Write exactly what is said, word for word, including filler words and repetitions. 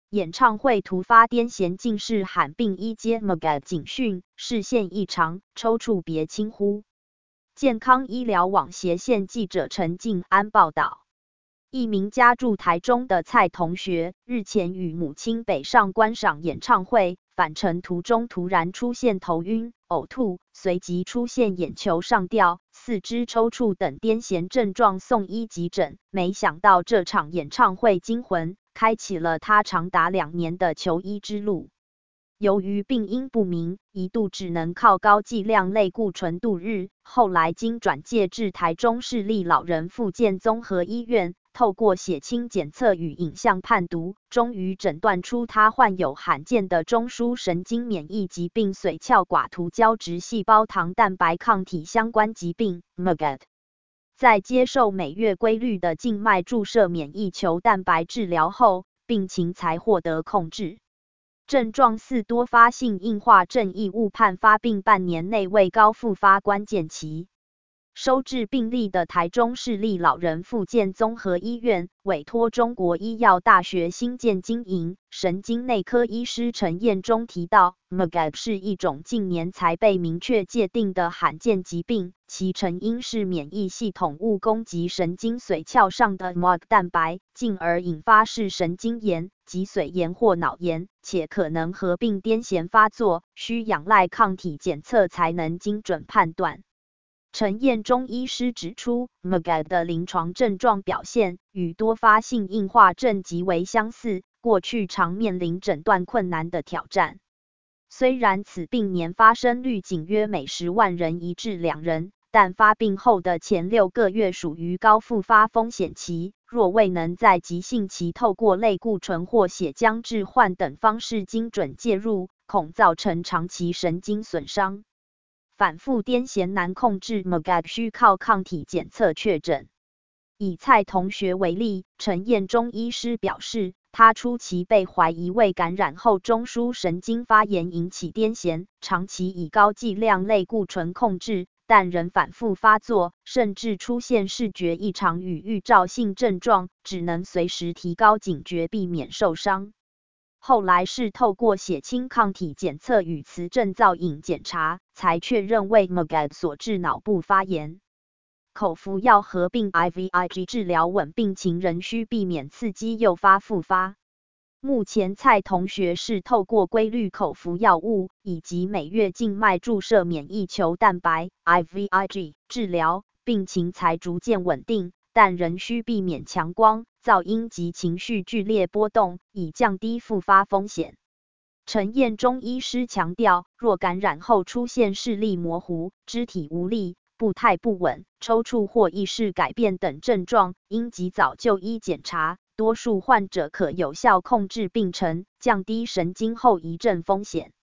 演唱会突发癫痫竟是罕病一阶 M G A D 警讯，视线异常，抽搐别轻忽。健康医疗网斜线记者陈静安报道。一名家住台中的蔡同学，日前与母亲北上观赏演唱会，返程途中突然出现头晕、呕吐，随即出现眼球上吊、四肢抽搐等癫痫症状，送医急诊。没想到这场演唱会惊魂，开启了他长达两年的求医之路。由于病因不明，一度只能靠高剂量类固醇度日，后来经转介至台中市立老人复健综合医院，透过血清检测与影像判读，终于诊断出他患有罕见的中枢神经免疫疾病髓鞘寡突胶质细胞糖蛋白抗体相关疾病 M G A D。在接受每月规律的静脉注射免疫球蛋白治疗后，病情才获得控制。症状似多发性硬化症，亦误判发病半年内为高复发关键期。收治病例的台中市立老人复健综合医院委托中国医药大学新建经营，神经内科医师陈彦中提到 ，M G A D 是一种近年才被明确界定的罕见疾病，其成因是免疫系统误攻击神经髓鞘上的 M O G 蛋白，进而引发视神经炎、脊髓炎或脑炎，且可能合并癫痫发作，需仰赖抗体检测才能精准判断。陈彦中医师指出 ，M G A D 的临床症状表现与多发性硬化症极为相似，过去常面临诊断困难的挑战。虽然此病年发生率仅约每十万人一至两人，但发病后的前六个月属于高复发风险期，若未能在急性期透过类固醇或血浆置换等方式精准介入，恐造成长期神经损伤。反复癫痫难控制 ，M G A D 需靠抗体检测确诊。以蔡同学为例，陈彦中医师表示，他初期被怀疑为感染后中枢神经发炎引起癫痫，长期以高剂量类固醇控制，但仍反复发作，甚至出现视觉异常与预兆性症状，只能随时提高警觉，避免受伤。后来是透过血清抗体检测与磁振造影检查，才确认为 M G A D 所致脑部发炎。口服药合并 I V I G 治疗稳病情，仍需避免刺激诱发复发。目前蔡同学是透过规律口服药物以及每月静脉注射免疫球蛋白 I V I G 治疗，病情才逐渐稳定，但仍需避免强光、噪音及情绪剧烈波动，以降低复发风险。陈彦中医师强调，若感染后出现视力模糊、肢体无力、步态不稳、抽搐或意识改变等症状，应及早就医检查，多数患者可有效控制病程，降低神经后遗症风险。